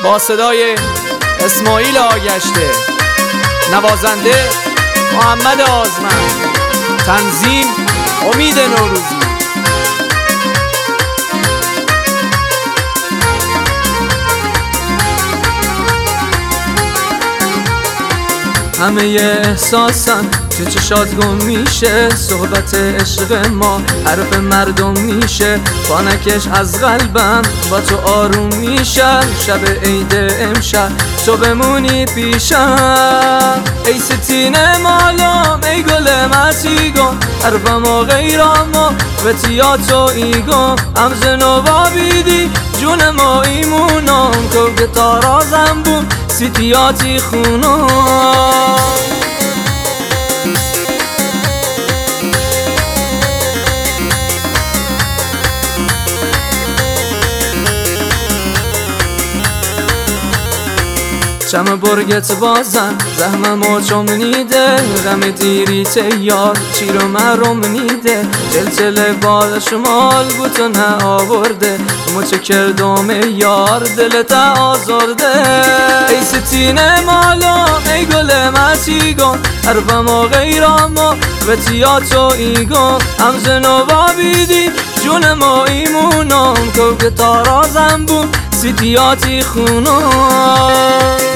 با صدای اسماعیل آگشته، نوازنده محمد آزمند، تنظیم امید نوروزی. همه احساسم تو چشات گم میشه، صحبت عشق ما حرف مردم میشه، فانکش از قلبم با تو آروم میشه. شب عید امشب تو بمونی پیشم، ای ستین مالم ای گل مسیگم، حرفم و غیرم و وطیاتو ایگم، همزنو بابیدی جون ما ایمونم، که تارازم بون سیتیاتی خونم. چم برگت بازن زحممو چوم نیده، غم دیری تیار چیرو مرم نیده، چلچل بال شمال بوتو نه آورده، مچه کردم یار دلت آزرده. ای ستین مالم ای گل مسیگم، حرفم و غیرم و وطیاتو ایگم، همزنو بابیدی جون ما ایمونم، که تارازم بون سیتیاتی خونم.